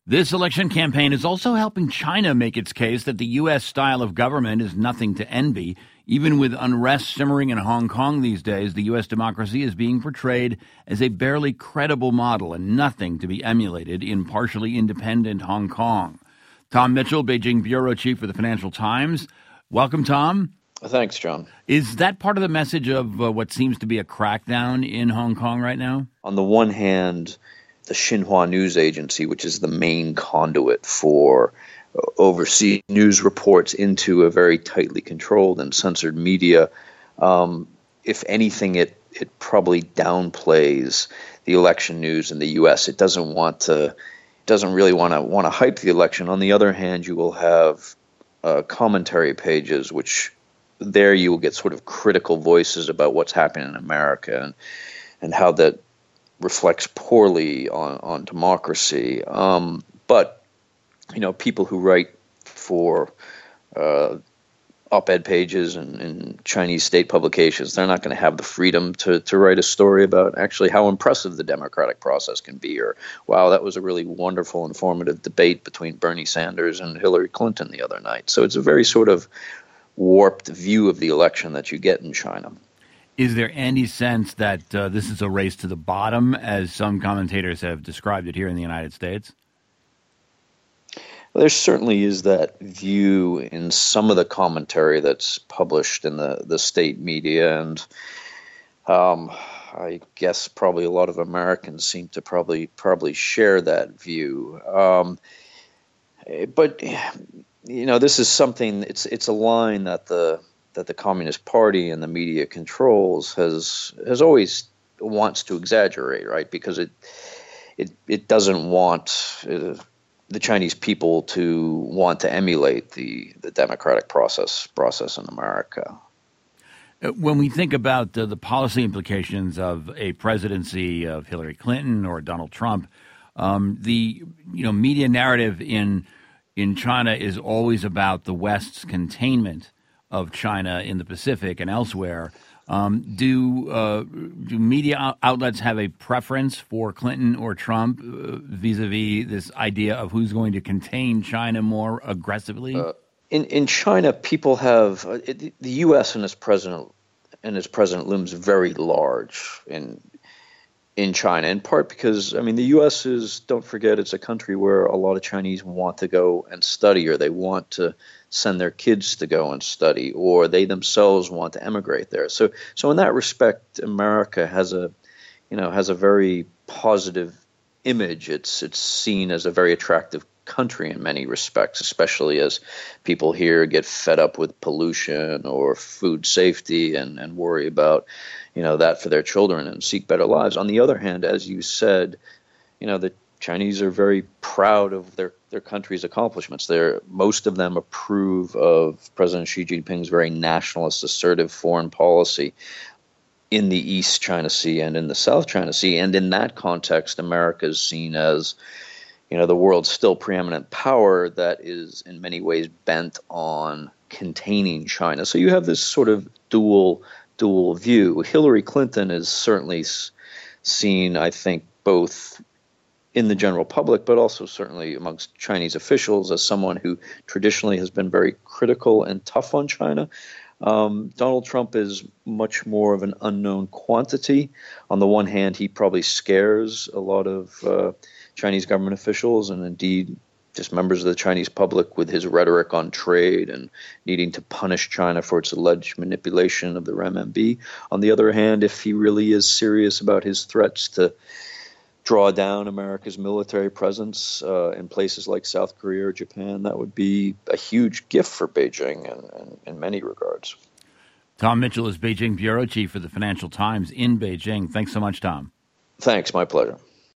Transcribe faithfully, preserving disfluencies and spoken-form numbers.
This election campaign is also helping China make its case that the U S style of government is nothing to envy. Even with unrest simmering in Hong Kong these days, the U S democracy is being portrayed as a barely credible model and nothing to be emulated in partially independent Hong Kong. Tom Mitchell, Beijing bureau chief for the Financial Times. Welcome, Tom. Thanks, John. Is that part of the message of uh, what seems to be a crackdown in Hong Kong right now? On the one hand, the Xinhua News Agency, which is the main conduit for uh, overseas news reports into a very tightly controlled and censored media, um, if anything, it it probably downplays the election news in the U S. It doesn't want to, doesn't really want to want to hype the election. On the other hand, you will have uh, commentary pages, which there you will get sort of critical voices about what's happening in America and and how that reflects poorly on, on democracy. Um, but, you know, people who write for uh, op-ed pages and, and Chinese state publications, they're not going to have the freedom to, to write a story about actually how impressive the democratic process can be, or, wow, that was a really wonderful, informative debate between Bernie Sanders and Hillary Clinton the other night. So it's a very sort of warped view of the election that you get in China. Is there any sense that uh, this is a race to the bottom, as some commentators have described it here in the United States? Well, there certainly is that view in some of the commentary that's published in the, the state media, and um, I guess probably a lot of Americans seem to probably probably share that view. Um, but you know, this is something. It's it's a line that the that the Communist Party and the media controls has has always wants to exaggerate, right? Because it it it doesn't want uh, the Chinese people to want to emulate the the democratic process process in America. When we think about uh, the policy implications of a presidency of Hillary Clinton or Donald Trump, um, the you know media narrative in in China is always about the West's containment of China in the Pacific and elsewhere. Um, do uh, do media outlets have a preference for Clinton or Trump uh, vis-a-vis this idea of who's going to contain China more aggressively? Uh, in in China, people have uh, it, the U S and its president and its president looms very large in in China. In part because I mean the U S is, don't forget, it's a country where a lot of Chinese want to go and study, or they want to send their kids to go and study, or they themselves want to emigrate there. So, so in that respect, America has a, you know, has a very positive image. It's it's seen as a very attractive country in many respects, especially as people here get fed up with pollution or food safety and, and worry about, you know, that for their children and seek better lives. On the other hand, as you said, you know, the Chinese are very proud of their, their country's accomplishments. They're, most of them approve of President Xi Jinping's very nationalist, assertive foreign policy in the East China Sea and in the South China Sea. And in that context, America is seen as, you know, the world's still preeminent power that is in many ways bent on containing China. So you have this sort of dual dual view. Hillary Clinton is certainly seen, I think, both in the general public, but also certainly amongst Chinese officials, as someone who traditionally has been very critical and tough on China. Um, Donald Trump is much more of an unknown quantity. On the one hand, he probably scares a lot of uh, Chinese government officials and indeed just members of the Chinese public with his rhetoric on trade and needing to punish China for its alleged manipulation of the renminbi. On the other hand, if he really is serious about his threats to draw down America's military presence uh, in places like South Korea or Japan, that would be a huge gift for Beijing in, in, in many regards. Tom Mitchell is Beijing bureau chief for the Financial Times in Beijing. Thanks so much, Tom. Thanks, my pleasure.